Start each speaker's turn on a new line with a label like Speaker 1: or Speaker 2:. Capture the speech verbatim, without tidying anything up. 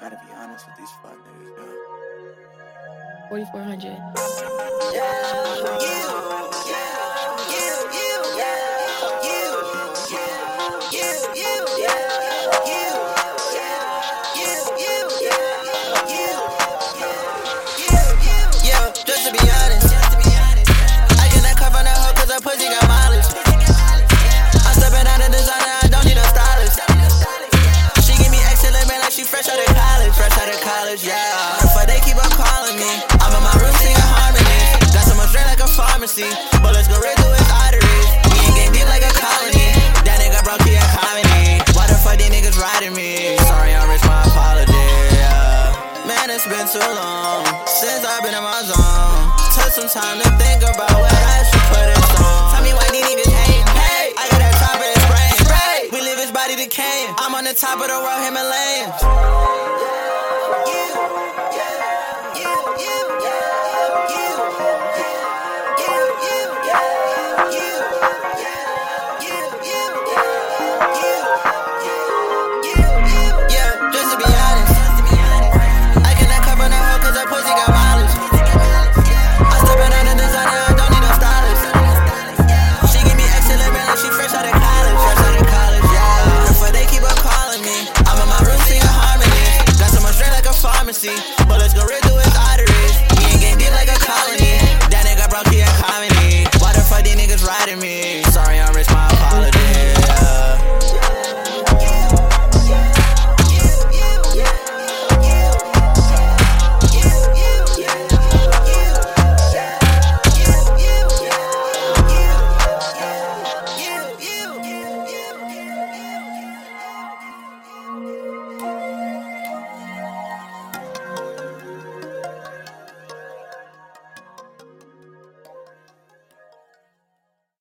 Speaker 1: gotta be honest with these fuck niggas, yo.
Speaker 2: forty-four hundred.
Speaker 3: Just to be honest, I get that car from that hoe cause her pussy got mileage. I'm stepping out of designer, I don't need a stylist. She give me excellent man like she fresh out of college. Fresh out of college, yeah. But they keep on calling me. I'm in my room singing harmony. Got so much drink like a pharmacy. Bullets go right through his arteries. We ain't getting deep like a colony. That nigga broke, he a comedy. Why the fuck these niggas riding me? Sorry, I'm rich, my apology, yeah. Man, it's been too long since I've been in my zone. Took some time to think about what I should put in song. Tell me why these niggas hate. Hey, I got that top of his brain. Spray. We leave his body decaying. I'm on the top of the world, Himalayas. Yeah, yeah.